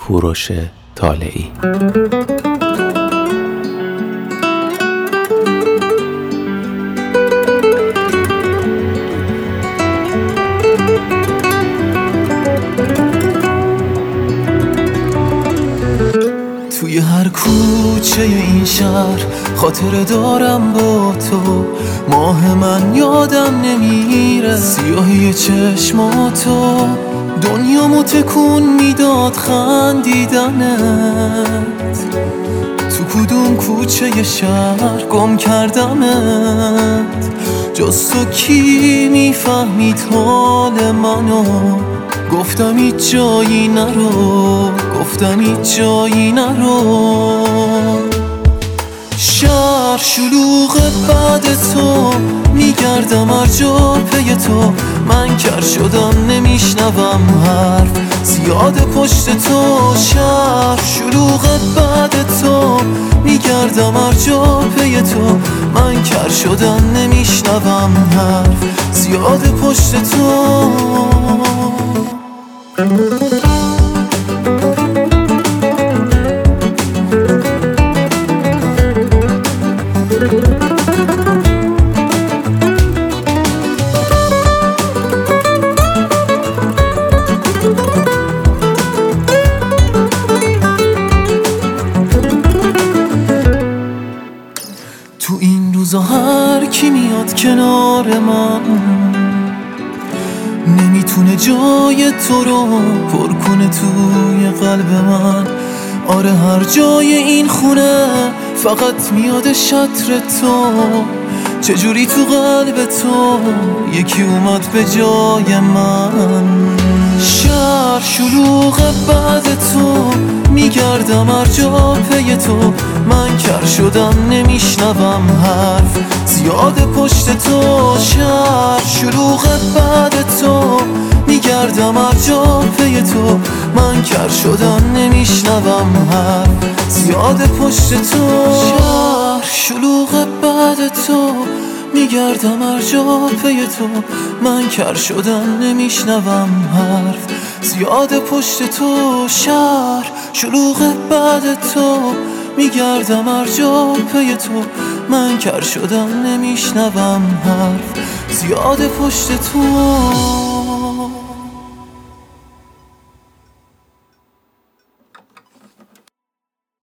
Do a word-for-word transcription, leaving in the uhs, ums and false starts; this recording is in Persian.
کوروش طالعی. توی هر کوچه این شهر خاطره دارم با تو، ماه من یادم نمیره، سیاهی چشماتو، دنیامو تکون میداد خندیدنت. تو کدوم کوچه شهر گم کردمت، جز تو کی میفهمید حال منو؟ گفتم هیچ جایی نرو، گفتم هیچ جایی نرو. شهر شلوغ بعد تو، میگردم هر جا پی تو، من کر شدم نمیشنوم حرف زیاد پشت تو. شهر شلوغ بعد تو، میگردم هر جا پی تو، من کر شدم نمیشنوم حرف زیاد پشت تو. تو این روزا هر کی میاد کنار من، نمیتونه جای تو رو پر کنه توی قلب من. آره هر جای این خونه فقط میاد شطر تو، چجوری تو قلب تو یکی اومد به جای من. شهر شلوغ بعد تو، میگردم هر جا پی تو، من کر شدم نمیشنوم حرف زیاد پشت تو. شهر شلوغ بعد تو، میگردم هر جا پی تو، من کر شدم نمیشنوم حرف زیاد پشت تو. شهر شلوغ بعد تو، میگردم هر جا پی تو، من کر شدم نمیشنوم حرف زیاد پشت تو. شهر شلوغ بعد تو، میگردم هر جا پی تو، من کر شدم نمیشنوم حرف زیاد پشت تو.